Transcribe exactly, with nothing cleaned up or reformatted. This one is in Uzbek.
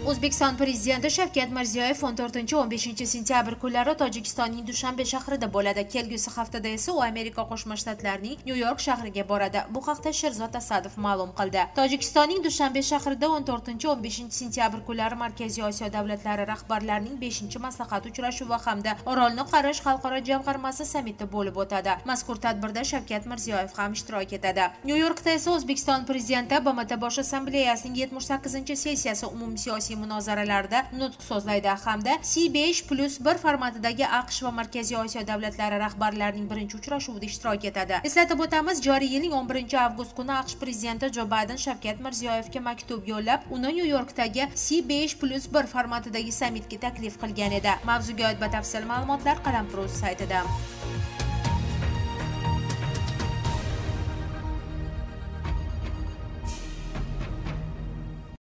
O'zbekiston Prezidenti Shavkat Mirziyoyev o'n to'rtinchi o'n beshinchi sentyabr kunlari Tojikistonning Dushanbe shahrida bo'ladi. Kelgusi haftada esa u Amerika Qo'shma Shtatlarining Nyu-York shahriga boradi. Bu haqda Sherzod Asadov ma'lum qildi. Tojikistonning Dushanbe shahrida o'n to'rtinchi o'n beshinchi sentyabr kunlari Markaziy Osiyo davlatlari rahbarlarining beshinchi maslahat uchrashuvi hamda Orolni qarash xalqaro jamg'armasi sammiti bo'lib o'tadi. Mazkur tadbirda Shavkat Mirziyoyev ham ishtirok etadi. Nyu-Yorkda esa O'zbekiston Prezidenti B M T Bosh Assambleyasining yetmish sakkizinchi sessiyasi umumsiyosiy munozaralarida nutq so'zlaydi hamda C besh plus bir formatidagi AQSh va Markaziy Osiyo davlatlari rahbarlarining birinchi uchrashuvida ishtirok etadi. Eslatib o'tamiz, joriy yilning o'n birinchi avgust kuni AQSh prezidenti Jo Bayden Shavkat Mirziyoyevga maktub yo'llab, uni Nyu-Yorkdagi C besh plus bir formatidagi sammitga taklif qilgan edi. Mavzuga oid batafsil ma'lumotlar Qalam Prus saytida.